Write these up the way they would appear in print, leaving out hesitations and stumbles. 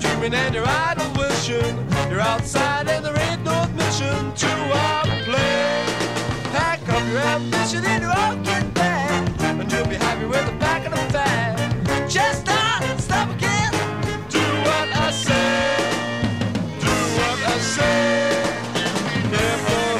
dreaming and you're idle wishing. You're outside and there ain't no admission to our play. Pack up your ambition and you're all get back, and you'll be happy with the back of the bag. Just stop again. Do what I say. Do what I say. Never.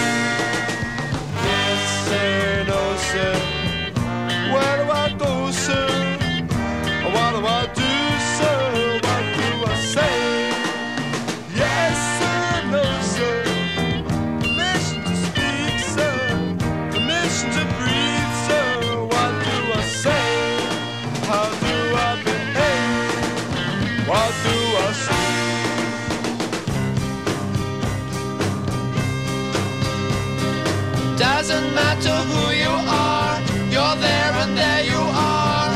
Yes, sir, no, sir. Where do I go, sir? What do I do, sir? What do I say? Yes, sir, no, sir. Permission to speak, sir. Permission to breathe, sir. What do I say? How do I behave? What do I say? Doesn't matter who you are, you're there and there you are.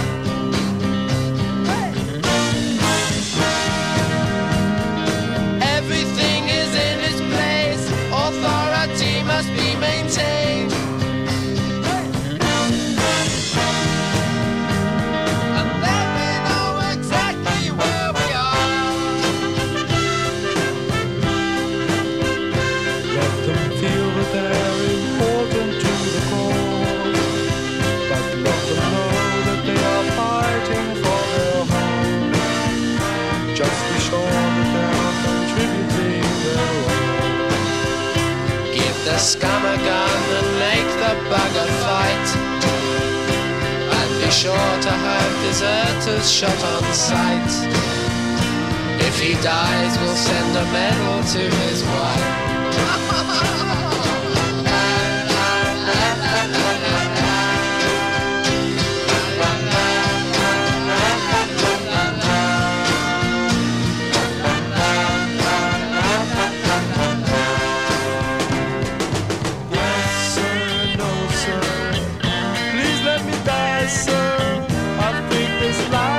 Everything is in its place, authority must be maintained. And then we know exactly where we are. Let them feel that they're important to the cause, but let them know that they are fighting for their home. Just be sure that they're contributing their own. Give the scum a gun and make the bugger fight, and be sure to have deserters shot on sight. If he dies, we'll send a medal to his wife. Sir, I think this life